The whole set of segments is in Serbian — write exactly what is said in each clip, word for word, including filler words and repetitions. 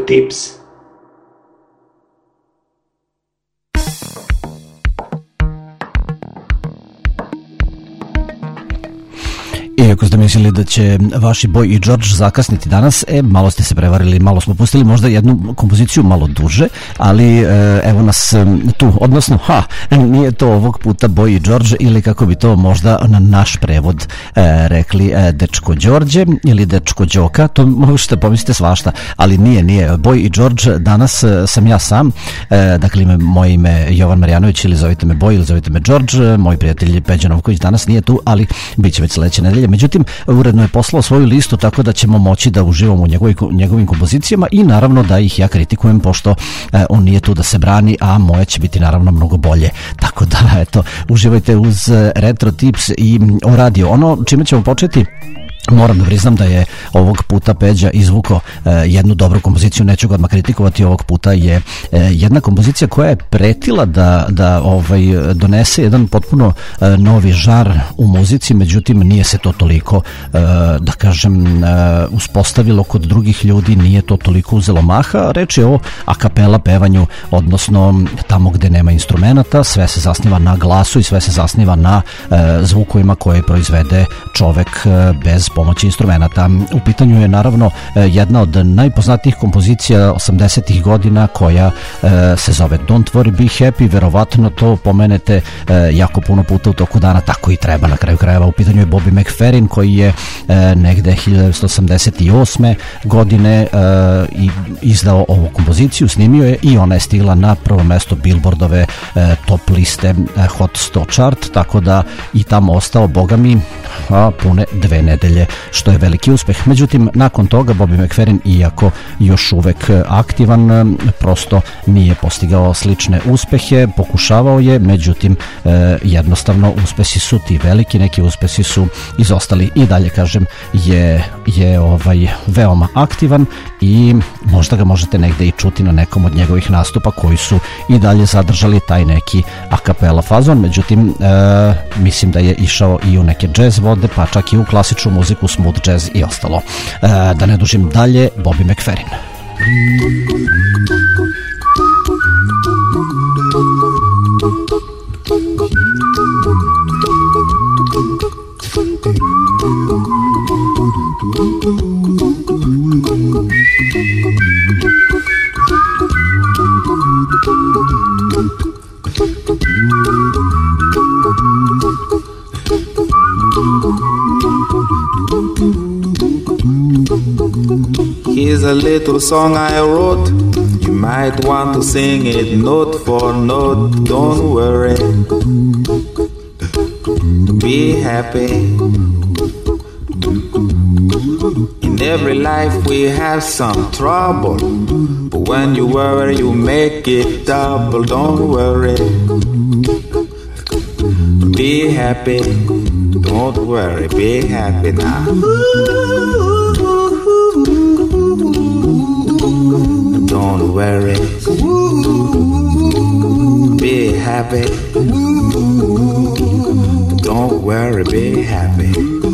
tips. Iako ste mislili da će vaši Boy i George zakasniti danas, e, malo ste se prevarili, malo smo pustili možda jednu kompoziciju malo duže, ali e, evo nas tu, odnosno, ha, nije to ovog puta Boy i George, ili kako bi to možda na naš prevod e, rekli e, Dečko Đorđe ili Dečko Đoka, to možete pomisliti svašta, ali nije, nije. Boy i George, danas e, sam ja sam, e, dakle ime, moje ime je Jovan Marjanović, ili zovite me Boy ili zovite me George, moj prijatelj Peđa Novković danas nije tu, ali bit će već sledeće nedelje. Međutim, uredno je poslao svoju listu, tako da ćemo moći da uživamo u njegovim, njegovim kompozicijama i naravno da ih ja kritikujem, pošto e, on nije tu da se brani, a moje će biti naravno mnogo bolje. Tako da, eto, uživajte uz Retro Tips i o radio. Ono čime ćemo početi, moram da priznam da je ovog puta Peđa izvukao e, jednu dobru kompoziciju, neću ga odmah kritikovati. Ovog puta je e, jedna kompozicija koja je pretila da, da ovaj, donese jedan potpuno e, novi žar u muzici, međutim nije se to toliko e, da kažem e, uspostavilo kod drugih ljudi, nije to toliko uzelo maha. Reč je o a kapela pevanju, odnosno tamo gde nema instrumenata, sve se zasniva na glasu i sve se zasniva na e, zvukovima koje proizvede čovek e, bez pomoći instrumenta. U pitanju je naravno jedna od najpoznatijih kompozicija osamdesetih godina koja e, se zove Don't Worry Be Happy. Verovatno to pomenete e, jako puno puta u toku dana, tako i treba na kraju krajeva. U pitanju je Bobby McFerrin koji je e, negde hiljadu devetsto osamdeset osme godine e, i izdao ovu kompoziciju, snimio je i ona je stigla na prvo mesto Billboardove e, top liste e, Hot sto chart, tako da i tamo ostao, boga mi, a, pune dve nedelje, što je veliki uspeh. Međutim, nakon toga Bobby McFerrin, iako još uvek aktivan, prosto nije postigao slične uspehe, pokušavao je, međutim e, jednostavno uspesi su ti veliki, neki uspesi su izostali. I dalje, kažem, je, je ovaj veoma aktivan i možda ga možete negde i čuti na nekom od njegovih nastupa koji su i dalje zadržali taj neki a cappella fazon. Međutim, e, mislim da je išao i u neke jazz vode, pa čak i u klasičnu muziku, smooth jazz i ostalo. E, da ne dužim dalje, Bobby McFerrin. Here's a little song I wrote. You might want to sing it note for note. Don't worry, be happy. In every life we have some trouble, but when you worry you make it double. Don't worry, be happy. Don't worry, be happy now. Don't worry, be happy. Don't worry, be happy.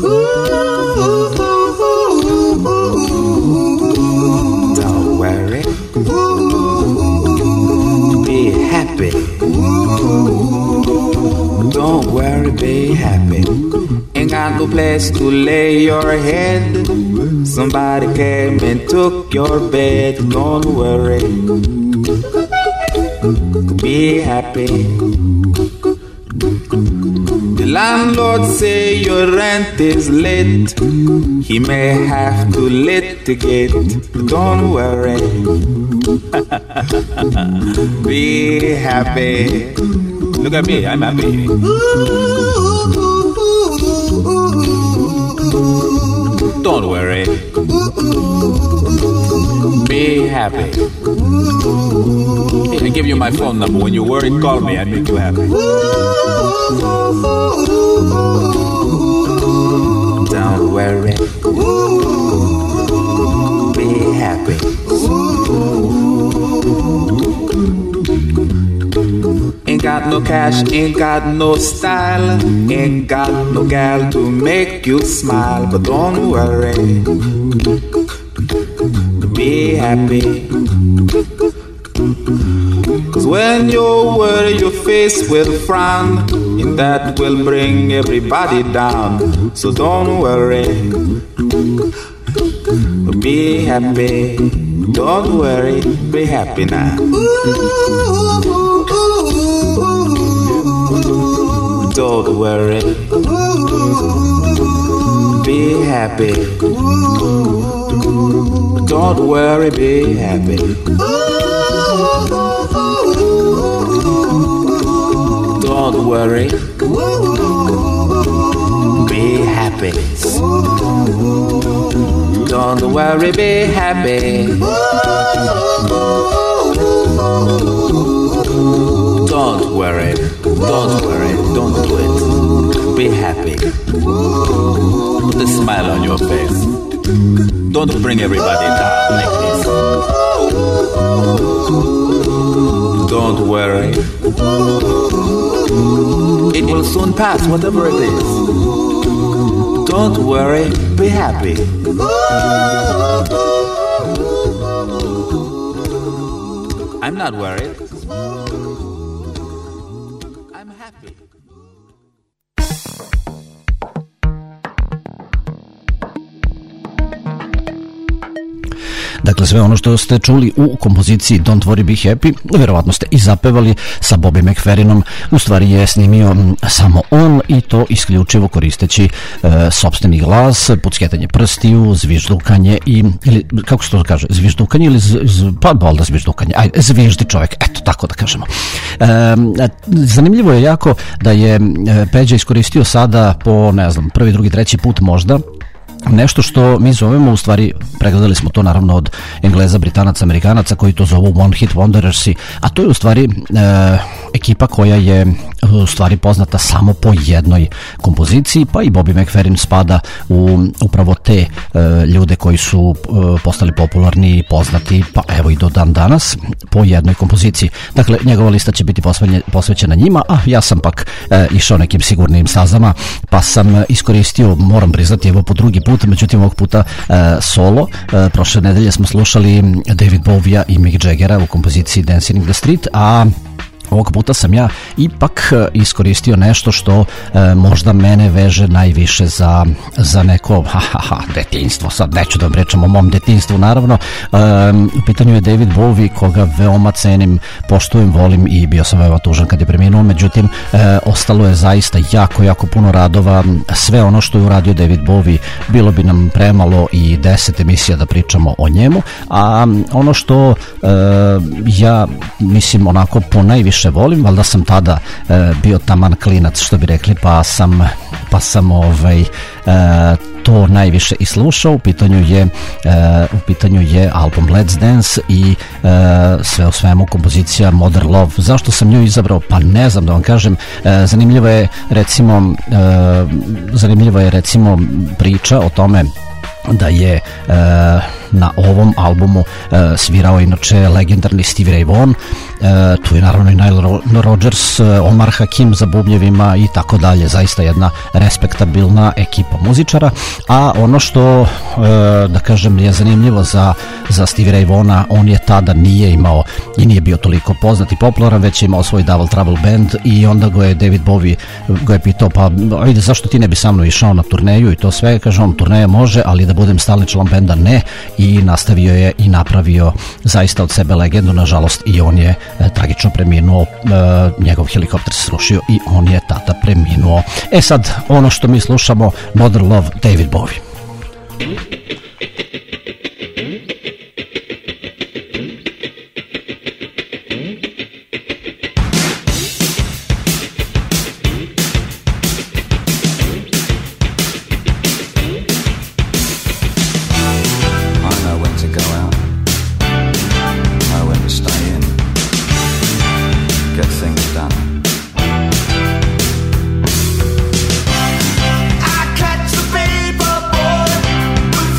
Don't worry, be happy. Don't worry, be happy. Ain't got no place to lay your head. Somebody came and took your bed. Don't worry, be happy. The landlord say your rent is late. He may have to litigate. Don't worry, be happy. Look at me, I'm happy. Don't worry, be happy. I give you my phone number. When you're worried, call me. I'll make you happy. Don't worry, be happy. Ain't got no cash, ain't got no style, ain't got no gal to make you smile. But don't worry, be happy. Cause when you worry, your face will frown, and that will bring everybody down. So don't worry, be happy. Don't worry, be happy now. Don't worry, be happy. Don't worry, be happy. Don't worry, be happy. Don't worry, be happy. Don't worry, don't worry, don't do it. Be happy. Put a smile on your face. Don't bring everybody down like this. Don't worry. It will soon pass, whatever it is. Don't worry, be happy. I'm not worried. I'm happy. Dakle, sve ono što ste čuli u kompoziciji Don't Worry Be Happy, verovatno ste i zapevali sa Bobby McFerrinom, u stvari je snimio samo on i to isključivo koristeći e, sopstveni glas, pucketanje prstiju, zviždukanje i, ili, kako se to kaže, zviždukanje ili, z, z, pa valjda zviždukanje, ajde, zviždi čovjek, eto, tako da kažemo. E, zanimljivo je jako da je Peđa iskoristio sada po, ne znam, prvi, drugi, treći put možda, nešto što mi zovemo, u stvari pregledali smo to naravno od Engleza, Britanaca, Amerikanaca koji to zovu One Hit Wondersi, a to je u stvari e, ekipa koja je u stvari poznata samo po jednoj kompoziciji, pa i Bobby McFerrin spada u upravo te e, ljude koji su e, postali popularni i poznati, pa evo i do dan danas po jednoj kompoziciji. Dakle, njegova lista će biti posvećena njima, a ja sam pak e, išao nekim sigurnim stazama, pa sam iskoristio, moram priznati, evo po drugi put, međutim ovog puta e, solo. E, prošle nedelje smo slušali David Bowie i Mick Jaggera u kompoziciji Dancing in the Street, a ovog puta sam ja ipak iskoristio nešto što e, možda mene veže najviše za, za neko ha, ha, ha, detinjstvo. Sad neću da vam pričam o mom detinjstvu, naravno. E, u pitanju je David Bowie, koga veoma cenim, poštujem, volim i bio sam veoma tužan kad je preminuo, međutim e, ostalo je zaista jako, jako puno radova. Sve ono što je uradio David Bowie, bilo bi nam premalo i deset emisija da pričamo o njemu, a ono što e, ja mislim onako po najviše volim, valjda sam tada e, bio taman klinac, što bi rekli, pa sam pa sam ovaj e, to najviše i slušao. U pitanju je e, u pitanju je album Let's Dance i e, sve o svemu kompozicija Modern Love. Zašto sam nju izabrao? Pa ne znam da vam kažem. E, zanimljivo je recimo e, zanimljiva je recimo priča o tome da je e, na ovom albumu e, svirao inače legendarni Stevie Ray Vaughan, e, tu je naravno i Nile Rodgers, Omar Hakim za bubnjevima i tako dalje, zaista jedna respektabilna ekipa muzičara. A ono što e, da kažem je zanimljivo za, za Stevie Ray Vaughana, on je tada nije imao i nije bio toliko poznat i popularan, već je imao svoj Double Trouble band i onda go je David Bowie go je pitao, pa ajde, zašto ti ne bi sa mnom išao na turneju i to sve, kaže on, turneja može, ali da budem stalni član benda ne, i nastavio je i napravio zaista od sebe legendu. Nažalost i on je e, tragično preminuo, e, njegov helikopter se srušio i on je tada preminuo. E sad, ono što mi slušamo, Modern Love, David Bowie. I catch the paper boy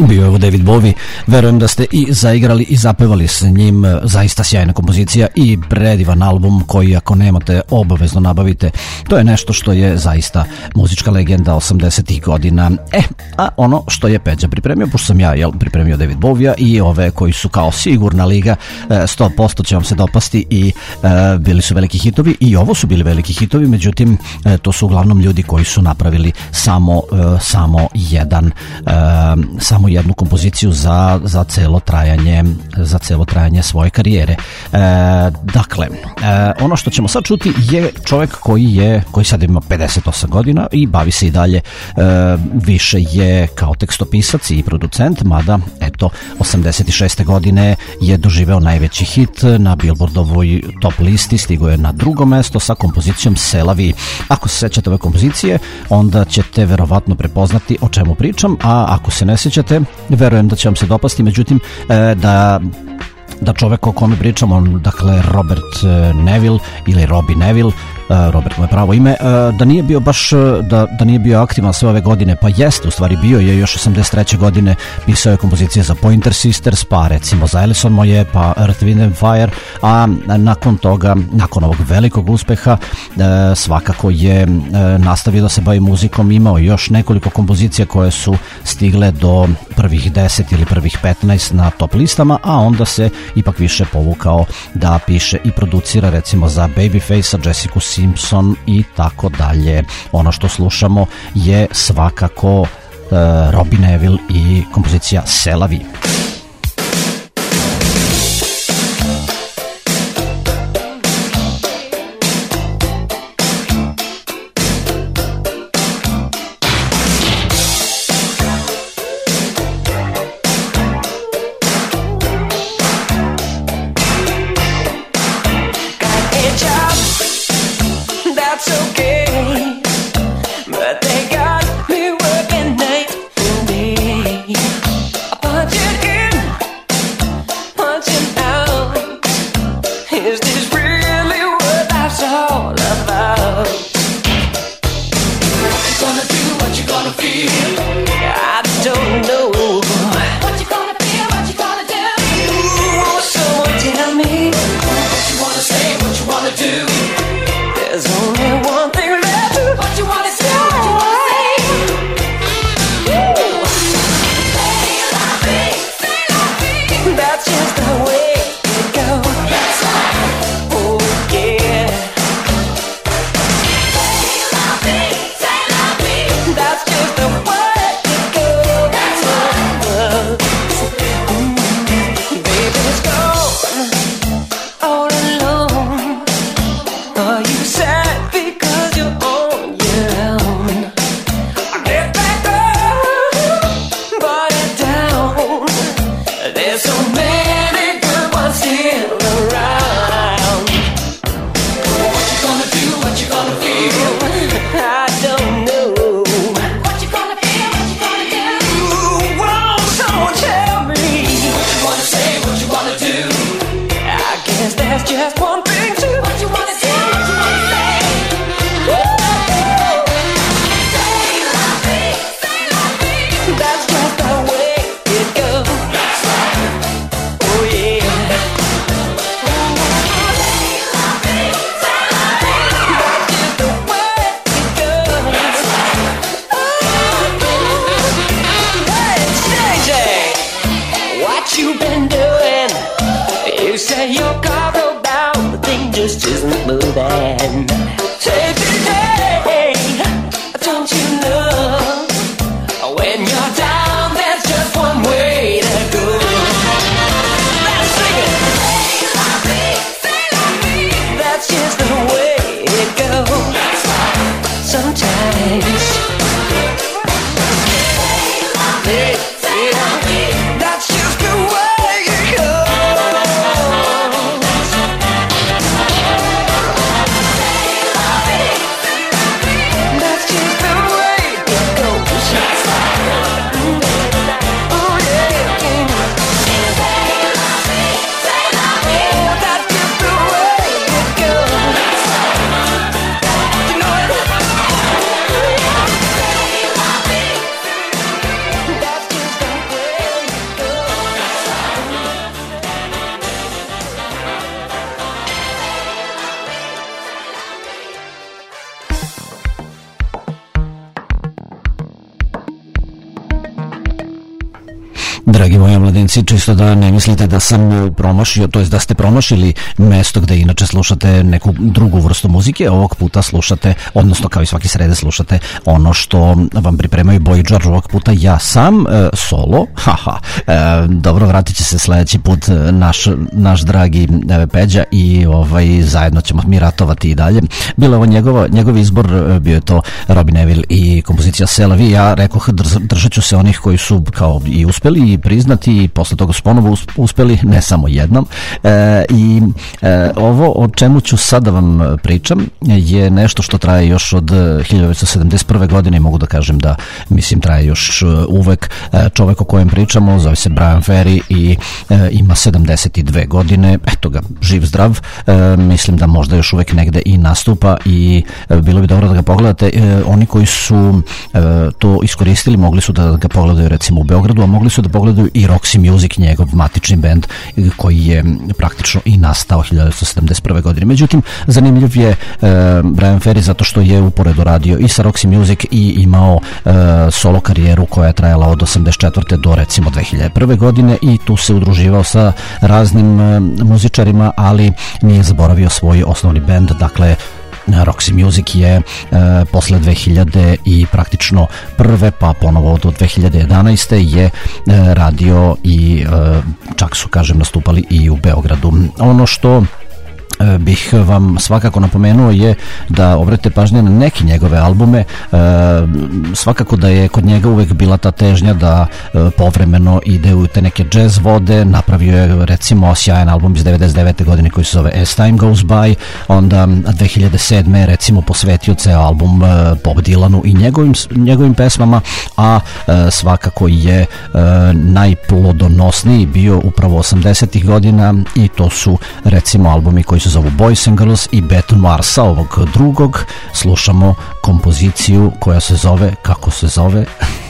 Bio je ovo David Bowie, verujem da ste i zaigrali i zapevali s njim, zaista sjajna kompozicija i predivan album koji ako nemate obavezno nabavite, to je nešto što je zaista muzička legenda osamdesetih godina. E, a ono što je Peđa pripremio, pošto sam ja jel, pripremio David Bowie i ove koji su kao sigurna liga, sto posto će vam se dopasti i e, bili su veliki hitovi i ovo su bili veliki hitovi, međutim e, to su uglavnom ljudi koji su napravili samo, e, samo jedan e, samo jednu kompoziciju za, za celo trajanje za celo trajanje svoje karijere. E, dakle, e, ono što ćemo sad čuti je čovjek koji je koji sad ima pedeset osam godina i bavi se i dalje, e, više je kao tekstopisac i producent, mada eto osamdeset šeste godine je doživeo najveći hit na Billboardovoj top listi, stigao je na drugo mesto sa kompozicijom Selavi. Ako se sećate ove kompozicije, onda ćete verovatno prepoznati o čemu pričam, a ako se ne sećate, verujem da će vam se dopasti, međutim e, da da čovek o kome pričam, on, dakle Robert Neville ili Robbie Neville, Robert mu je pravo ime, da nije bio baš, da, da nije bio aktivan sve ove godine, pa jeste, u stvari bio je još osamdeset treće godine, pisao je kompozicije za Pointer Sisters, pa recimo za Ellison Moje, pa Earth, Wind and Fire, a nakon toga, nakon ovog velikog uspeha, svakako je nastavio da se bavi muzikom, imao još nekoliko kompozicija koje su stigle do prvih deset ili prvih petnaest na top listama, a onda se ipak više povukao da piše i producira recimo za Babyface-a, Jessica Simpson i tako dalje. Ono što slušamo je svakako uh, Robbie Neville i kompozicija Selavi. Just one thing to what you wanna say, what you wanna say. Dragi moji mladenci, čisto da ne mislite da sam promašio, to jest da ste promašili mesto gde inače slušate neku drugu vrstu muzike, ovog puta slušate, odnosno kao i svaki srede slušate ono što vam pripremaju Boy i George, ovog puta ja sam, e, solo, haha, e, dobro, vratit će se sledeći put naš, naš dragi e, Peđa i ovaj, zajedno ćemo mi ratovati i dalje. Bilo je ovo njegova, njegov izbor, bio je to Robin Neville i kompozicija Sela Vi, ja rekoh držat ću se onih koji su kao i uspeli i priznati i posle toga su ponovo uspeli, ne samo jednom. E, I e, ovo o čemu ću sada vam pričam je nešto što traje još od hiljadu devetsto sedamdeset prve. godine i mogu da kažem da, mislim, traje još uvek. E, čovek o kojem pričamo zove se Bryan Ferry i e, ima sedamdeset dve godine, eto ga, živ zdrav, e, mislim da možda još uvek negde i nastupa i e, bilo bi dobro da ga pogledate. E, oni koji su e, to iskoristili mogli su da ga pogledaju recimo u Beogradu, a mogli su da pogledaju i Roxy Music, njegov matični bend koji je praktično i nastao hiljadu devetsto sedamdeset prve. godine. Međutim, zanimljiv je e, Bryan Ferry zato što je uporedo radio i sa Roxy Music i imao e, solo karijeru koja je trajala od osamdeset četvrte do recimo dve hiljade prve. godine i tu se udruživao sa raznim e, muzičarima, ali nije zaboravio svoj osnovni bend, dakle Roxy Music je e, posle dve hiljade i praktično prve pa ponovo do dve hiljade jedanaeste je e, radio i e, čak su, kažem, nastupali i u Beogradu. Ono što bih vam svakako napomenuo je da obratite pažnje na neke njegove albume. E, svakako da je kod njega uvek bila ta težnja da e, povremeno ide u te neke jazz vode. Napravio je recimo sjajan album iz devedeset devete. godine koji se zove As Time Goes By, onda dve hiljade sedme. recimo posvetio ceo album e, Bob Dylanu i njegovim, njegovim pesmama, a e, svakako je e, najplodonosniji bio upravo osamdesetih. godina i to su recimo albumi koji se zovu Boys and Girls i Bête Noire. Sa ovog drugog slušamo kompoziciju koja se zove, kako se zove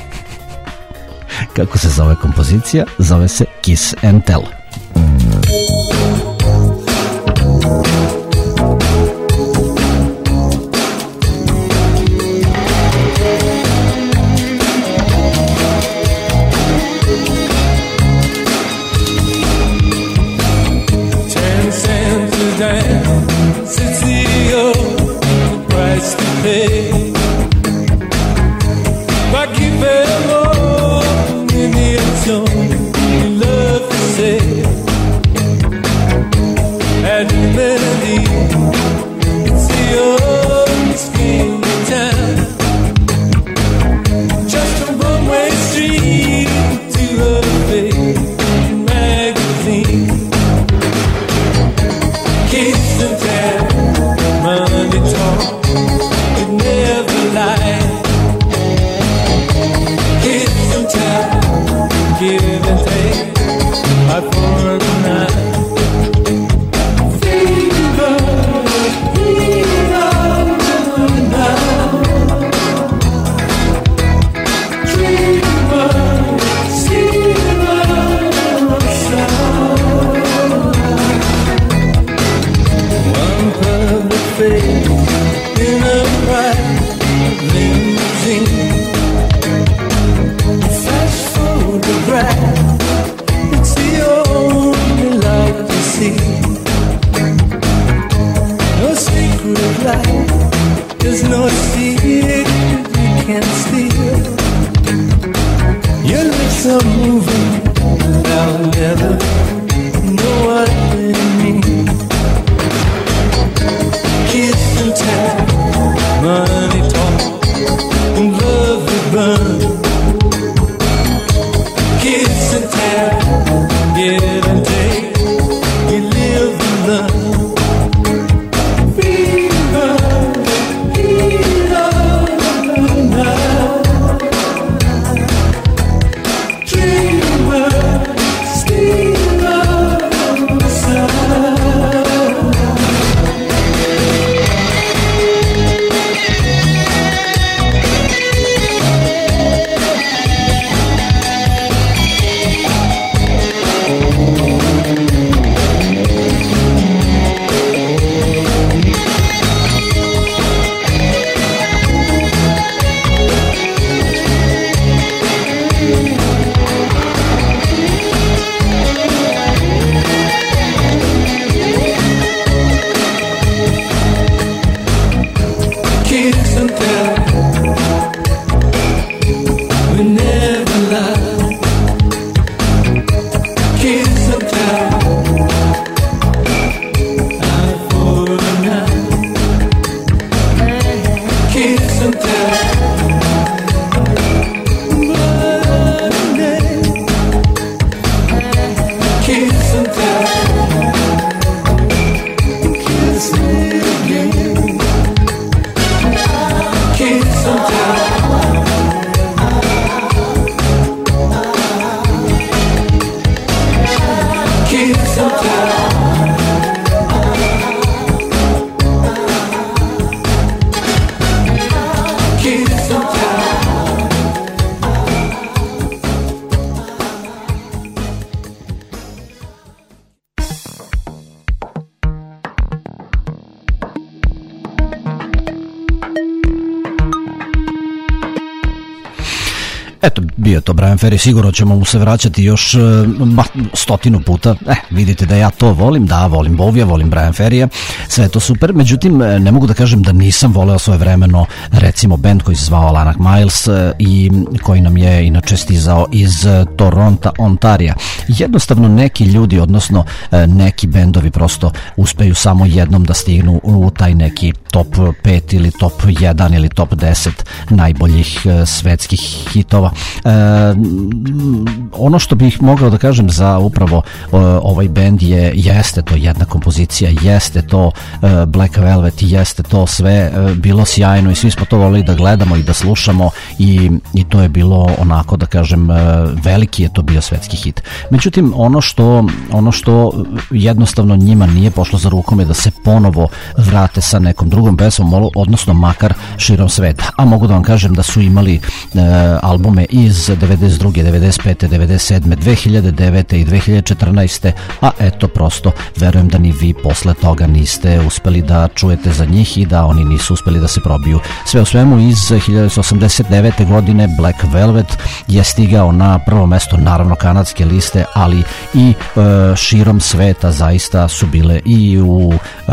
kako se zove kompozicija? Zove se Kiss and Tell. kiss and tell. We never lie. Kiss and tell. Out for the night. Kiss and tell. Kiss and tell. Kiss me again. Kiss and tell. Kiss and tell. Kiss and tell. Eto, bio je to Bryan Ferry, sigurno ćemo mu se vraćati još ma, stotinu puta. Eh, vidite da ja to volim, da, volim Bovija, volim Bryan Ferryja, sve je to super, međutim, ne mogu da kažem da nisam voleo svoje vremeno, recimo, band koji se zvao Alanak Miles i koji nam je inače stizao iz Toronto, Ontarija. Jednostavno neki ljudi, odnosno neki bendovi prosto uspeju samo jednom da stignu u taj neki top pet ili top jedan ili top deset najboljih svetskih hitova. E, ono što bih mogao da kažem za upravo e, ovaj bend je, jeste to jedna kompozicija, jeste to e, Black Velvet, jeste to sve e, bilo sjajno i svi smo to volili da gledamo i da slušamo i, i to je bilo onako da kažem e, veliki je to bio svetski hit. Međutim, ono što, ono što jednostavno njima nije pošlo za rukom je da se ponovo vrate sa nekom drugom pesmom, odnosno makar širom sveta, a mogu da vam kažem da su imali e, albume iz devedeset druge, devedeset pete, devedeset sedme, dve hiljade devete i dve hiljade četrnaeste, a eto prosto verujem da ni vi posle toga niste uspeli da čujete za njih i da oni nisu uspeli da se probiju. Sve u svemu iz hiljade devetsto osamdeset devete godine Black Velvet je stigao na prvo mesto, naravno kanadske liste, ali i e, širom sveta, zaista su bile i u,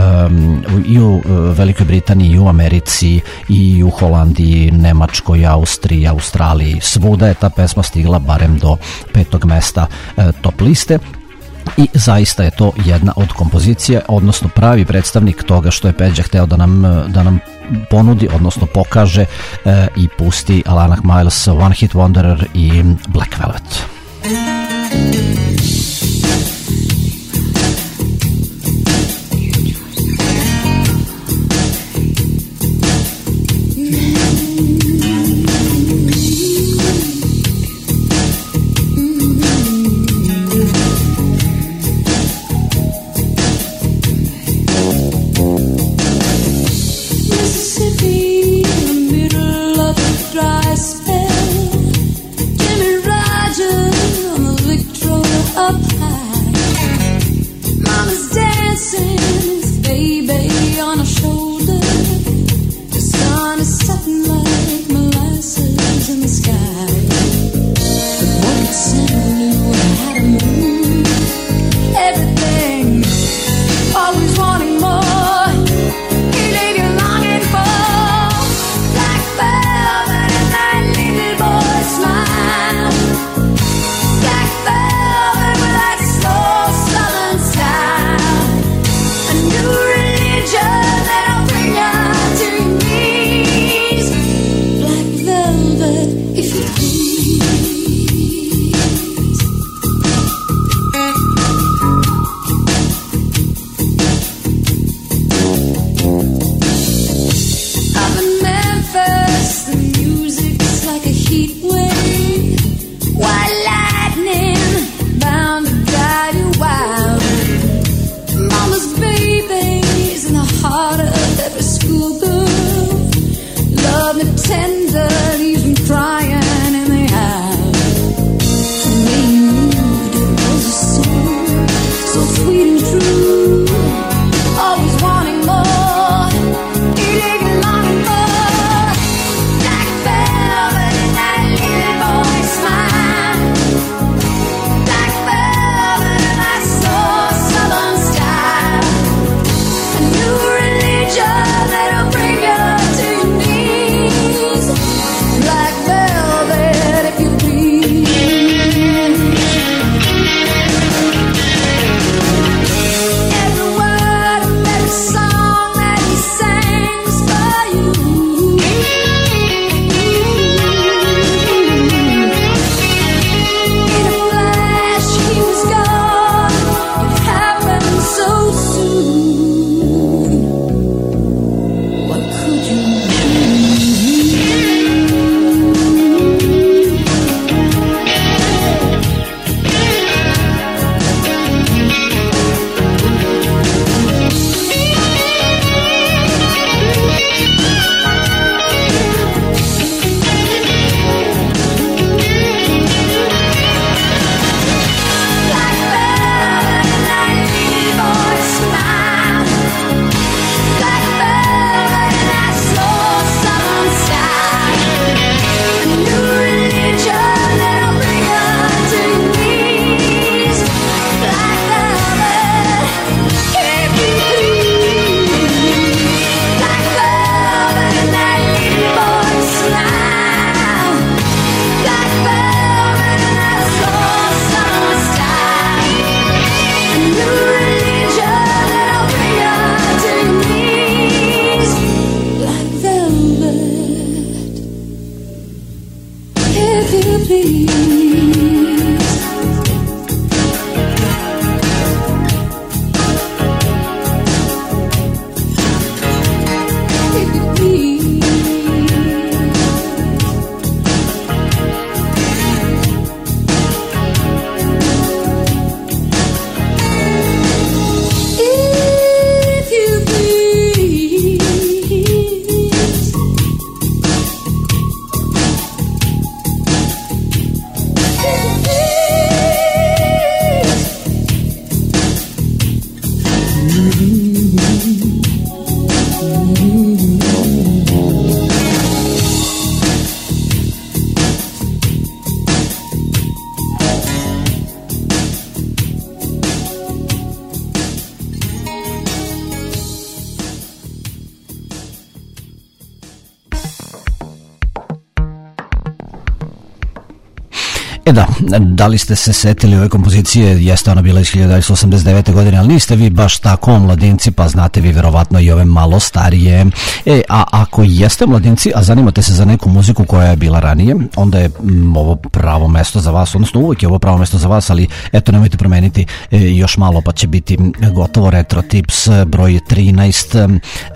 um, i u Velikoj Britaniji, i u Americi, i u Holandiji, Nemačkoj, Austriji, Australiji, svuda je ta pesma stigla barem do petog mesta e, top liste. I zaista je to jedna od kompozicija, odnosno pravi predstavnik toga što je Peđa hteo da nam, da nam ponudi, odnosno pokaže e, i pusti Alanak Miles, One Hit Wanderer i Black Velvet. That'll bring you to your E da, da li ste se setili ove kompozicije, jeste ona bila iz hiljadu devetsto osamdeset devete godine, ali niste vi baš tako mladinci, pa znate vi verovatno i ove malo starije. E, a ako jeste mladinci, a zanimate se za neku muziku koja je bila ranije, onda je m, ovo pravo mesto za vas, odnosno uvijek je ovo pravo mesto za vas, ali eto, nemojte promeniti e, još malo, pa će biti gotovo Retro Tips broj trinaest. E,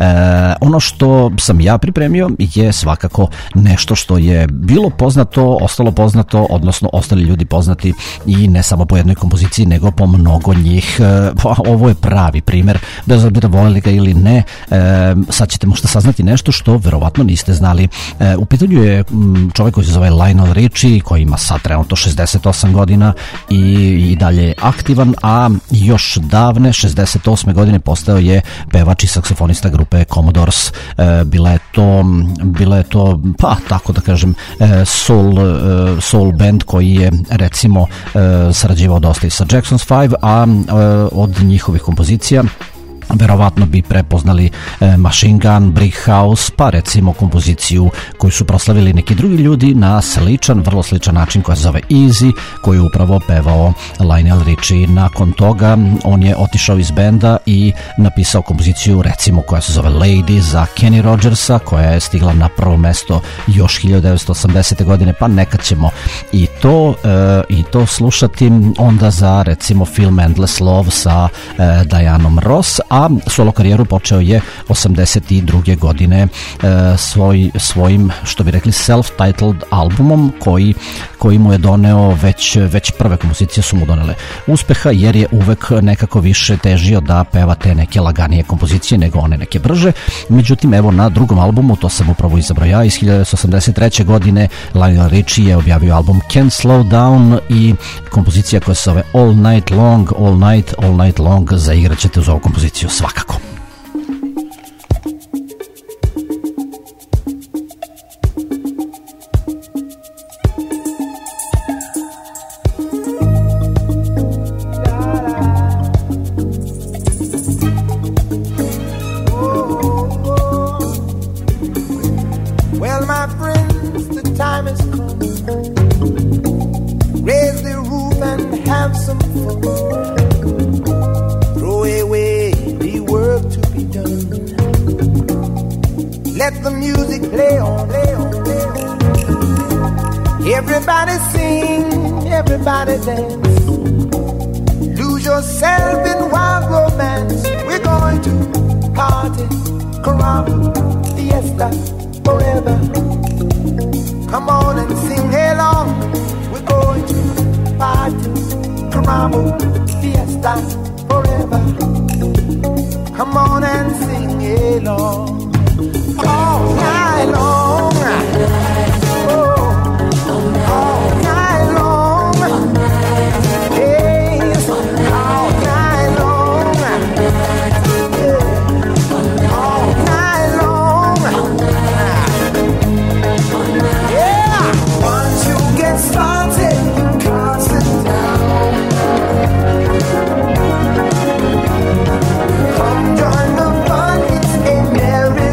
ono što sam ja pripremio je svakako nešto što je bilo poznato, ostalo poznato, odnosno ostali ljudi poznati i ne samo po jednoj kompoziciji, nego po mnogo njih. E, ovo je pravi primer, bez obzira voleli ga ili ne, e, sad ćete možda saznati nešto što verovatno niste znali. E, u pitanju je m, čovjek koji se zove Lionel Richie, koji ima sad trenutno šezdeset osam godina i, i dalje je aktivan, a još davne šezdeset osme godine postao je pevač i saksofonista grupe Commodores. E, bila je to, bila je to, pa tako da kažem, e, soul, e, soul band koji je recimo e, sarađivao dosta i sa Jackson's Five, a e, od njihovih kompozicija verovatno bi prepoznali e, Machine Gun, Brick House, pa recimo kompoziciju koju su proslavili neki drugi ljudi na sličan, vrlo sličan način, koja se zove Easy, koju je upravo pevao Lionel Richie. Nakon toga on je otišao iz benda i napisao kompoziciju recimo koja se zove Lady za Kenny Rogersa, koja je stigla na prvo mesto još hiljadu devetsto osamdesete godine, pa nekad ćemo i to e, i to slušati. Onda za recimo film Endless Love sa e, Dianom Ross, a solo karijeru počeo je osamdeset druge godine e, svoj, svojim, što bi rekli, self-titled albumom koji, koji mu je doneo već, već prve kompozicije su mu donele uspeha, jer je uvek nekako više težio da peva te neke laganije kompozicije nego one neke brže. Međutim, evo na drugom albumu, to sam upravo izabrao ja, iz hiljadu devetsto osamdeset treće godine Lionel Richie je objavio album Can't Slow Down i kompozicija koja se zove All Night Long, All Night, All Night Long, zaigrat ćete uz ovu kompoziciju svakako. Everybody sing, everybody dance. Lose yourself in wild romance. We're going to party, caramba, fiesta, forever. Come on and sing along. We're going to party, caramba, fiesta, forever. Come on and sing along. All night long. Come join the fun, it's a merry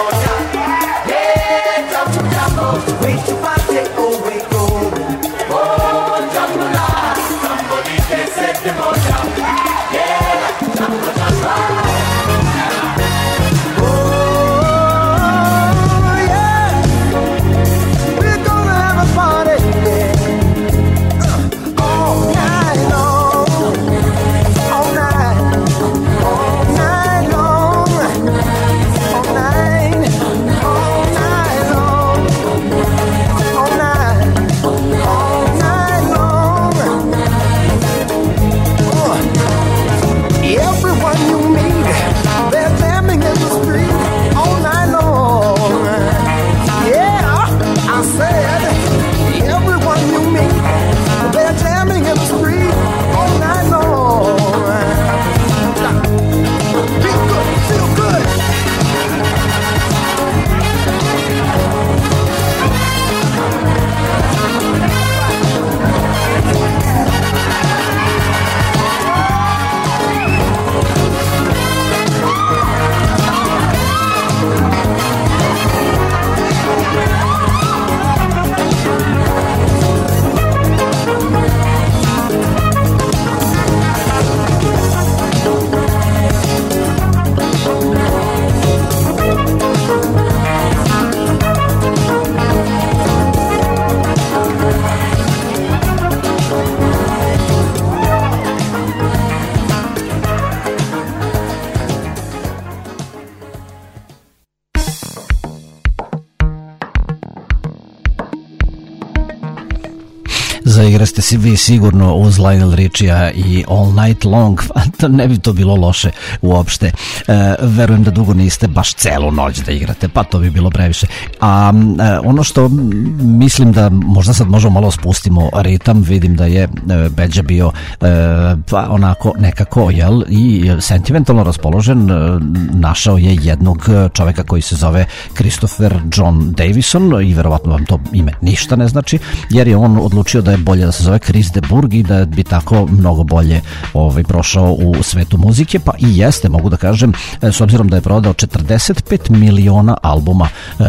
Zaigrate si vi sigurno uz Lionel Richie-a i All Night Long, ne bi to bilo loše uopšte. E, verujem da dugo niste baš celu noć da igrate, pa to bi bilo previše. A e, ono što mislim da možda sad možemo malo spustimo ritam, vidim da je e, Beđa bio e, pa onako nekako, jel, i sentimentalno raspoložen. E, našao je jednog čoveka koji se zove Christopher John Davison i verovatno vam to ime ništa ne znači, jer je on odlučio da je bolje da se zove Chris de Burgh i da bi tako mnogo bolje ovaj, prošao u svetu muzike, pa i jeste, mogu da kažem, s obzirom da je prodao četrdeset pet miliona albuma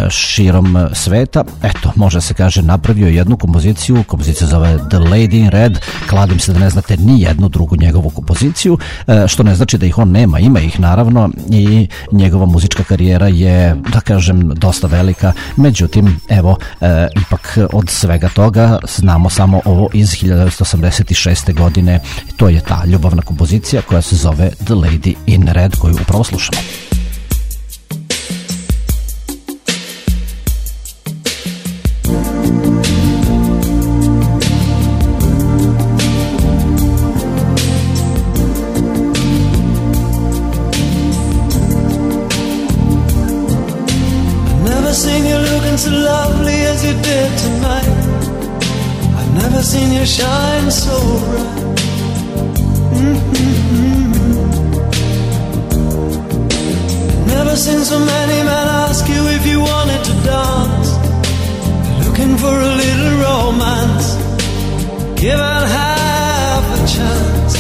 širom sveta. Eto, može se kaže, napravio jednu kompoziciju, kompozicija zove The Lady in Red. Kladim se da ne znate ni jednu drugu njegovu kompoziciju, što ne znači da ih on nema, ima ih naravno, i njegova muzička karijera je, da kažem, dosta velika. Međutim, evo, e, ipak od svega toga znamo samo ovo iz hiljadu devetsto osamdeset šeste. godine. To je ta ljubavna kompozicija koja se zove The Lady in Red, koju upravo slušamo. Seen you shine so bright. Mm-hmm. Never seen so many men ask you if you wanted to dance. Looking for a little romance, given half a chance.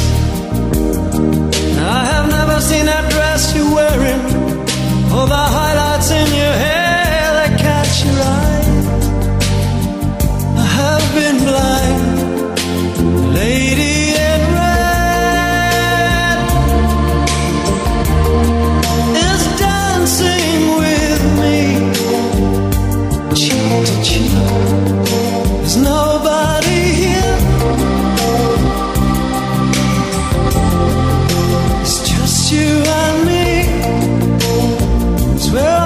I have never seen that dress you're wearing, or the highlights in your hair that catch your eye. I have been blind, lady in red is dancing with me, cheek to cheek. There's nobody here, it's just you and me. It's where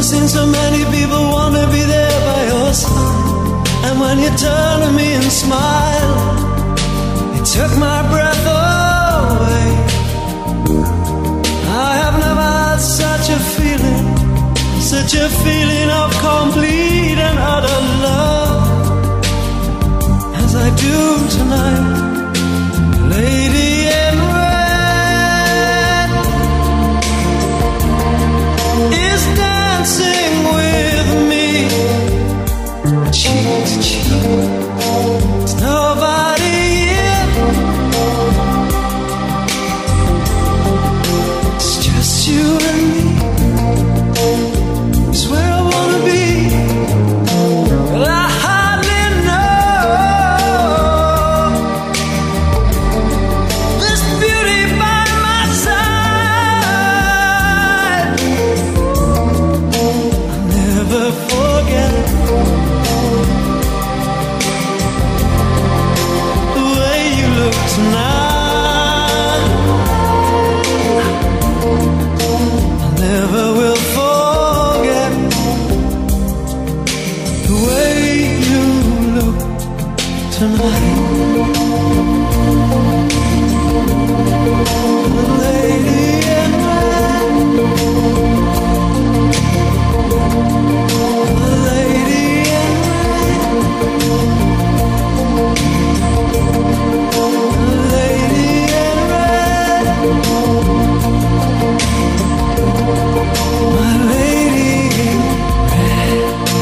seen so many people want to be there by your side. And when you turn to me and smile, it took my breath away. I have never had such a feeling, such a feeling of complete and utter love as I do tonight, lady in red is dancing with me, cheek to cheek. There's nobody here, it's just you and me. It's where I wanna be. Well, I hardly know this beauty by my side. I'll never forget the way you look tonight. I never will forget the way you look tonight. The lady in red, the lady in red, the lady in red, my lady in red.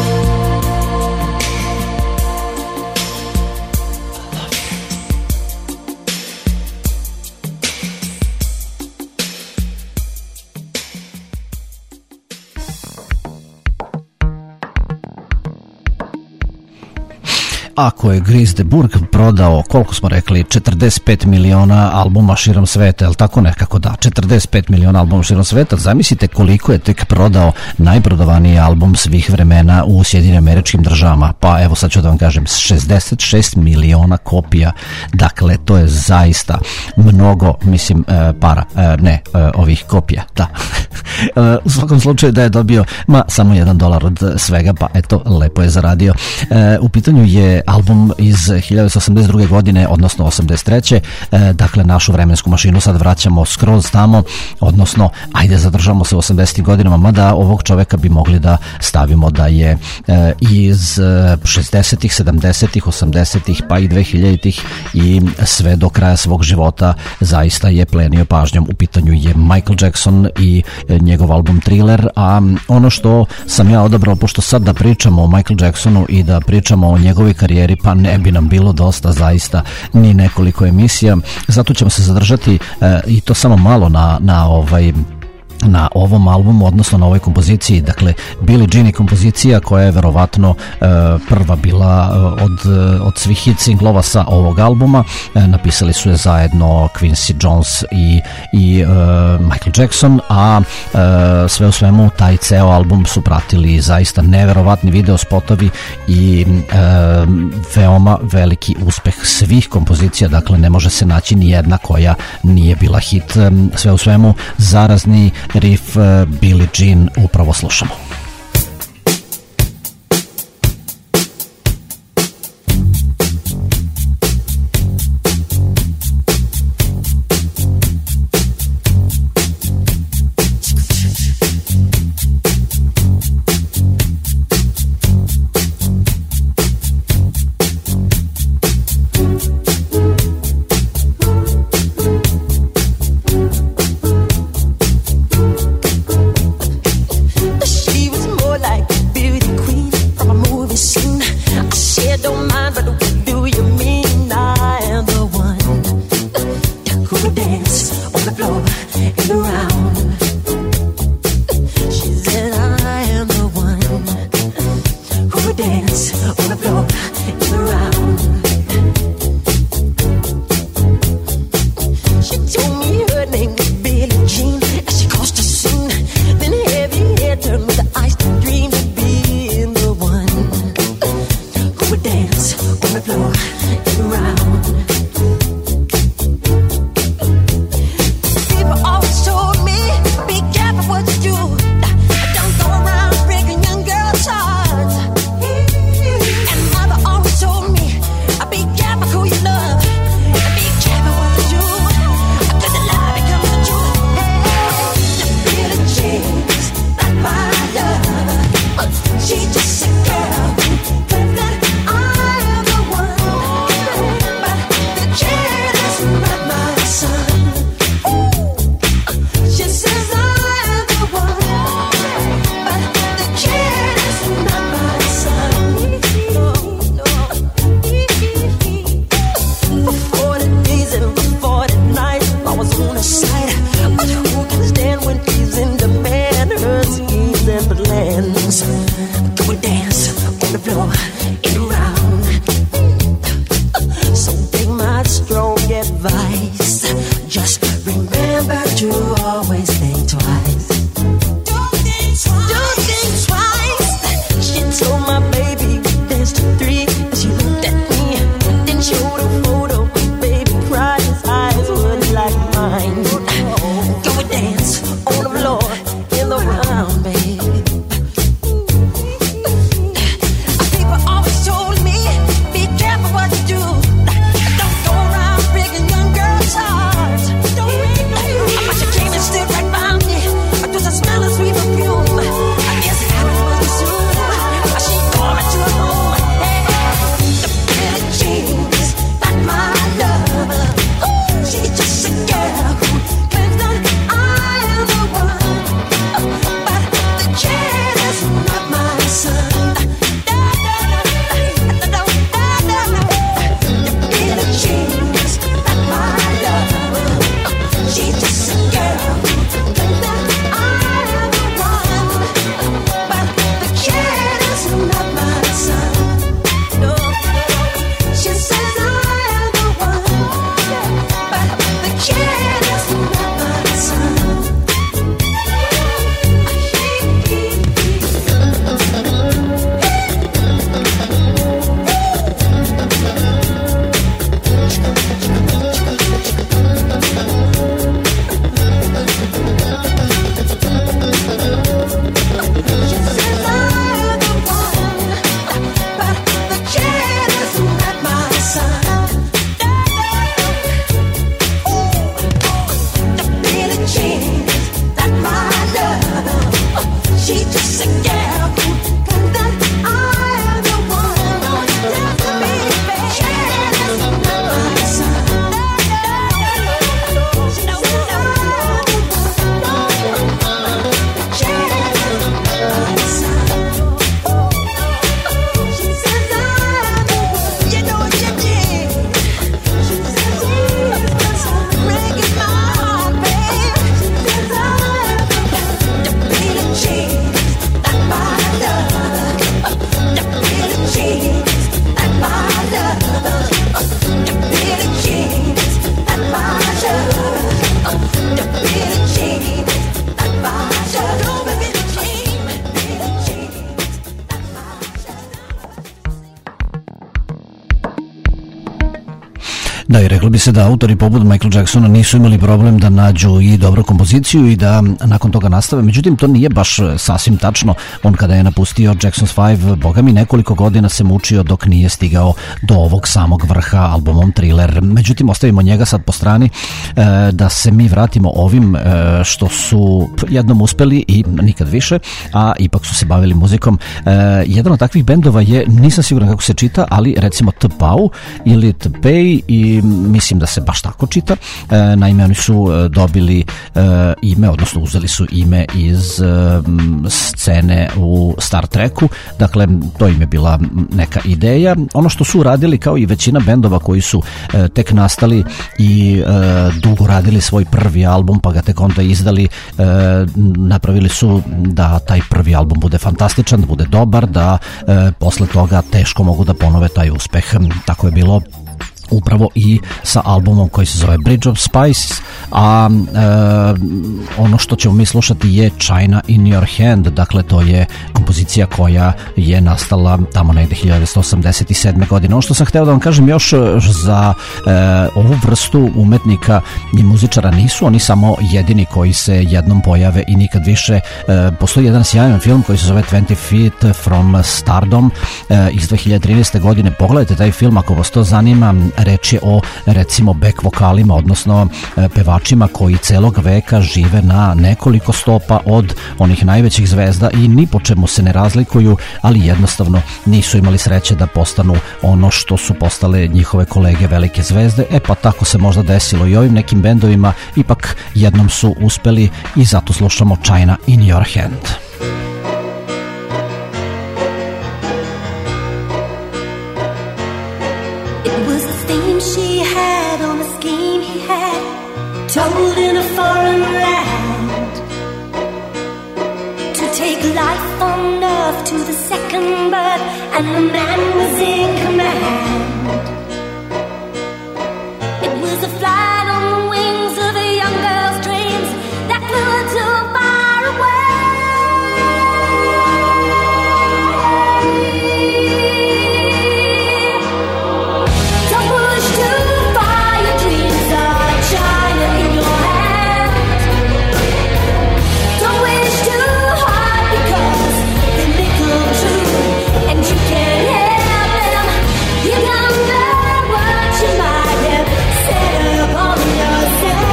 Ako je Gris de Burg prodao, koliko smo rekli, četrdeset pet miliona albuma širom sveta, jel tako nekako, da, četrdeset pet miliona albuma širom sveta, zamislite koliko je tek prodao najprodavaniji album svih vremena u Sjedinim Američkim Državama, pa evo sad ću da vam kažem, šezdeset šest miliona kopija, dakle to je zaista mnogo, mislim, para, ne, ovih kopija, da. U svakom slučaju da je dobio, ma, samo jedan dolar od svega, pa eto, lepo je zaradio. U pitanju je album iz hiljadu devetsto osamdeset druge godine, odnosno osamdeset treće Dakle, našu vremensku mašinu sad vraćamo skroz tamo, odnosno, ajde, zadržamo se u osamdesetim godinama, mada ovog čoveka bi mogli da stavimo da je iz šezdesetih, sedamdesetih, osamdesetih, pa i dvehiljaditih i sve do kraja svog života zaista je plenio pažnjom. U pitanju je Michael Jackson i njegov album Thriller, a ono što sam ja odabrao, pošto sad da pričamo o Michael Jacksonu i da pričamo o njegovoj karijeri, pa ne bi nam bilo dosta zaista ni nekoliko emisija, zato ćemo se zadržati e, i to samo malo na, na ovaj na ovom albumu, odnosno na ovoj kompoziciji. Dakle, Billie Jean je kompozicija koja je verovatno e, prva bila od, od svih hit singlova sa ovog albuma. E, napisali su je zajedno Quincy Jones i, i e, Michael Jackson, a e, sve u svemu taj ceo album su pratili zaista neverovatni video spotovi i e, veoma veliki uspeh svih kompozicija. Dakle, ne može se naći ni jedna koja nije bila hit. E, sve u svemu zarazni riff Billie Jean upravo slušamo. She floor and around. So take my strong advice. Just remember to always think twice. Don't think twice. Don't think twice. She told my baby dance to three. She looked at me, then showed a photo. Baby cried, his eyes were like mine. Go and dance on the floor in the round, baby. People always told me, be careful what you do. Don't go around breaking young girls' hearts. Don't break them. But she came and stood right by me. I threw some smell of sweet perfume. I guess it happened much too soon. She called me to her home. The pretty jeans, not my lover. She's just a girl who claims that I am the one. But the kid is not my son. She's just a girl who thinks that I am the one, but the kid is not my son. No, she says I am the one, but the kid is not my son. Da, i reklo bi se da autori poput Michael Jacksona nisu imali problem da nađu i dobru kompoziciju i da nakon toga nastave. Međutim, to nije baš sasvim tačno. On kada je napustio Jackson's Five, boga mi nekoliko godina se mučio dok nije stigao do ovog samog vrha albumom Thriller. Međutim, ostavimo njega sad po strani, da se mi vratimo ovim što su jednom uspeli i nikad više, a ipak su se bavili muzikom. Jedan od takvih bendova je, nisam siguran kako se čita, ali recimo T-Pau ili T-Pay, i mislim da se baš tako čita. E, naime, oni su dobili e, ime, odnosno uzeli su ime iz e, scene u Star Treku. Dakle, to im je bila neka ideja. Ono što su radili, kao i većina bendova koji su e, tek nastali i e, dugo radili svoj prvi album, pa ga tek onda izdali, e, napravili su da taj prvi album bude fantastičan, da bude dobar, da e, posle toga teško mogu da ponove taj uspeh. Tako je bilo upravo i sa albumom koji se zove Bridge of Spice, a e, ono što ćemo mi slušati je China in Your Hand. Dakle, to je kompozicija koja je nastala tamo negde hiljadu devetsto osamdeset sedme. godine. Ono što sam hteo da vam kažem još za e, ovu vrstu umetnika i muzičara, nisu oni samo jedini koji se jednom pojave i nikad više. E, postoji jedan sjajan film koji se zove twenty feet from Stardom e, iz dve hiljade trinaeste. godine. Pogledajte taj film ako vas to zanima. Reč je o, recimo, back vokalima, odnosno e, pevačima koji celog veka žive na nekoliko stopa od onih najvećih zvezda i ni po čemu se ne razlikuju, ali jednostavno nisu imali sreće da postanu ono što su postale njihove kolege velike zvezde. E pa tako se možda desilo i ovim nekim bendovima, ipak jednom su uspeli i zato slušamo China in Your Hand. Told in a foreign land to take take life on earth to the second birth, and the man was in command. It was a flight on the wings of a young girl's dreams that flew her too far away. Don't push too far, your dreams are China in your hand. Don't wish too hard because they may come true, and you can't help them. You don't know what you might have set upon yourself.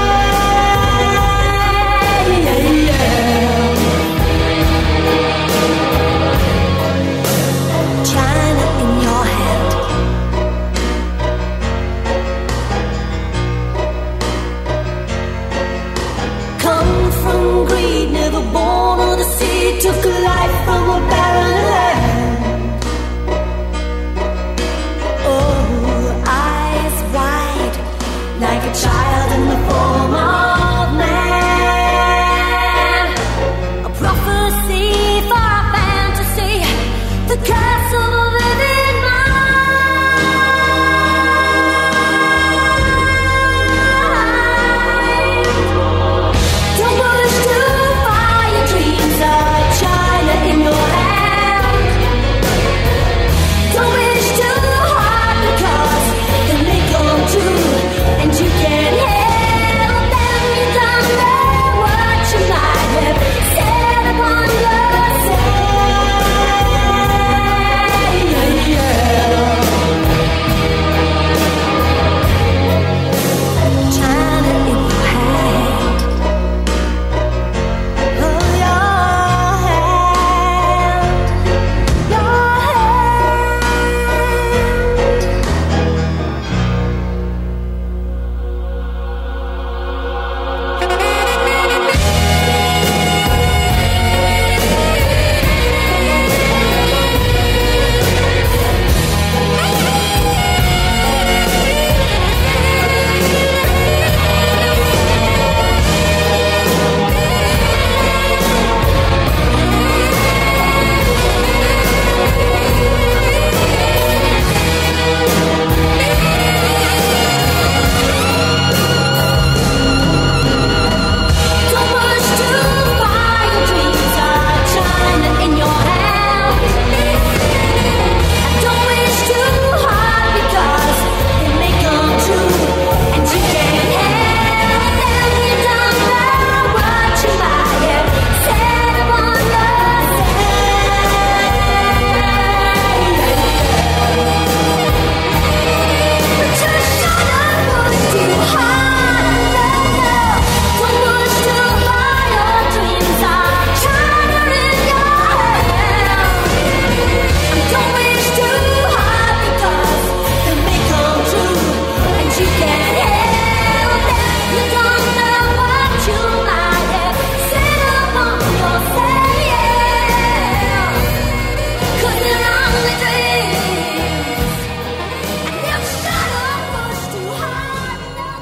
China in your hand. Come from greed, never born of the sea, took life from a barren land. Oh, eyes wide, like a child in the form of man. A prophecy for a fantasy, the curse of a living mind. Don't push too far, your dreams are China in your hand. Don't wish too hard because they may come true, and you can't help them. You don't know what you might have set upon yourself. China in your hand. Oh, your hand. Your Don't push too far, your dreams are China in your hand. Don't wish too hard because they may come true, and you can't help them. You don't know what you might have set upon yourself. But just shut up, push too hard. Don't push too far, your dreams are China in your hand. Don't wish too hard because they may come true, and you can't help them. You don't know what you might have set upon yourself. 'Cause they're only dreams, and you shut up, push too hard.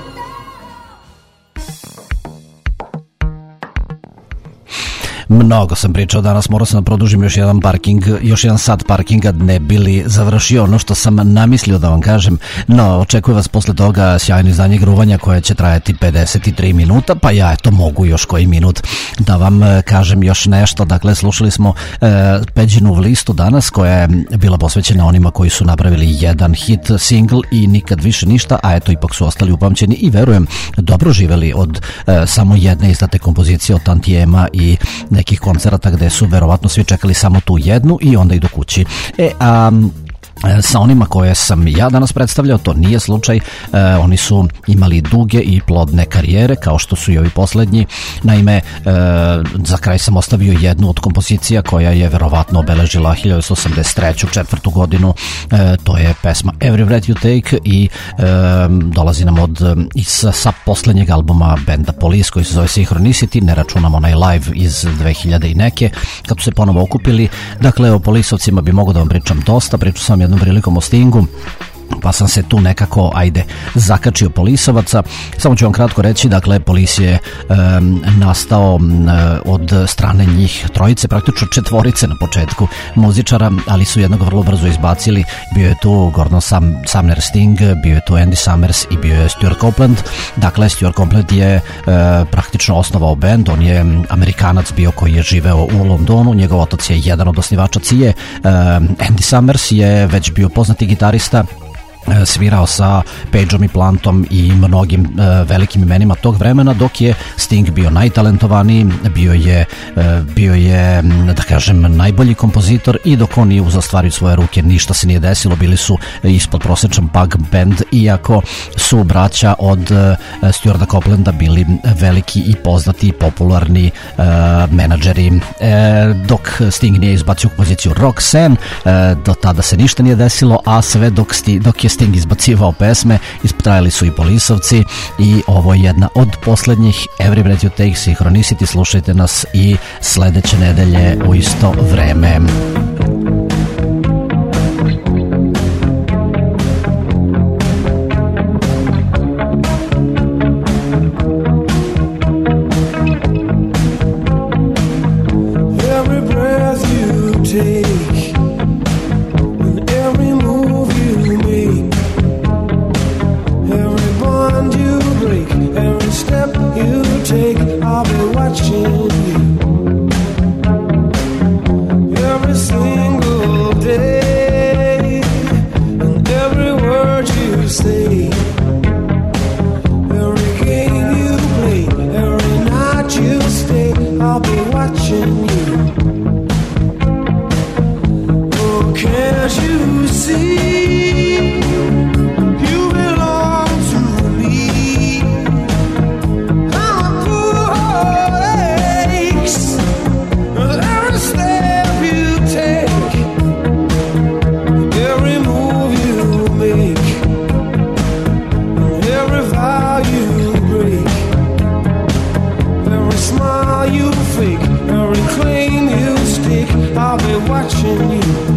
Mnogo sam pričao danas, morao sam da produžim još jedan parking, još jedan sat parkinga, ne bili završio ono što sam namislio da vam kažem. No, očekuje vas posle toga sjajno izdanje gruvanja koje će trajati pedeset tri minuta, pa ja eto mogu još koji minut da vam e, kažem još nešto. Dakle, slušali smo e, Peđinu listu danas koja je bila posvećena onima koji su napravili jedan hit single i nikad više ništa, a eto ipak su ostali upamćeni i verujem dobro živeli od e, samo jedne izdate kompozicije od tantijema i nekih koncerata gde su verovatno svi čekali samo tu jednu i onda idu kući. E, a sa onima koje sam ja danas predstavljao to nije slučaj, e, oni su imali duge i plodne karijere kao što su i ovi poslednji. Naime, e, za kraj sam ostavio jednu od kompozicija koja je verovatno obeležila hiljadu devetsto osamdeset treću četvrtu godinu, e, to je pesma Every Breath You Take i e, dolazi nam od iz, sa poslednjeg albuma benda Police koji se zove Synchronicity, ne računam onaj live iz dve hiljade i neke kad su se ponovo okupili. Dakle, o Policeovcima bi mogo da vam pričam dosta, pričao sam jednom prilikom o Stingu. pa sam se tu nekako, ajde, zakačio Polisovaca. Samo ću vam kratko reći, dakle, Polis je um, nastao um, od strane njih trojice, praktično četvorice na početku muzičara, ali su jednog vrlo brzo izbacili. Bio je tu Gordon Sam, Sumner Sting, bio je tu Andy Summers i bio je Stuart Copeland. Dakle, Stuart Copeland je uh, praktično osnovao band, on je Amerikanac bio koji je živeo u Londonu, njegov otac je jedan od osnivača C I A. Uh, Andy Summers je već bio poznati gitarista, svirao sa Pageom i Plantom i mnogim uh, velikim imenima tog vremena, dok je Sting bio najtalentovaniji, bio je, uh, bio je, da kažem, najbolji kompozitor, i dok on nije uzeo stvari u svoje ruke, ništa se nije desilo, bili su ispod prosječan punk band, iako su braća od uh, Stuarta Copelanda bili veliki i poznati i popularni uh, menadžeri. Uh, dok Sting nije izbacio kompoziciju Roxanne, uh, do tada se ništa nije desilo, a sve dok, sti, dok je Sting izbacivao pesme, ispotrajali su i Polisovci, i ovo je jedna od poslednjih Every Breath You Take, Synchronicity. Slušajte nas i sledeće nedelje u isto vreme. Every breath you take, and every move you make, every bond you break, every step you take, I'll be watching you. Every single day, and every word you say, every game you play, every night you stay, I'll be watching you. Oh, can't you see? You belong to me. I'm a fool who aches with every step you take, every move you make, every vow you break, every smile you fake, every claim you stake, I'll be watching you.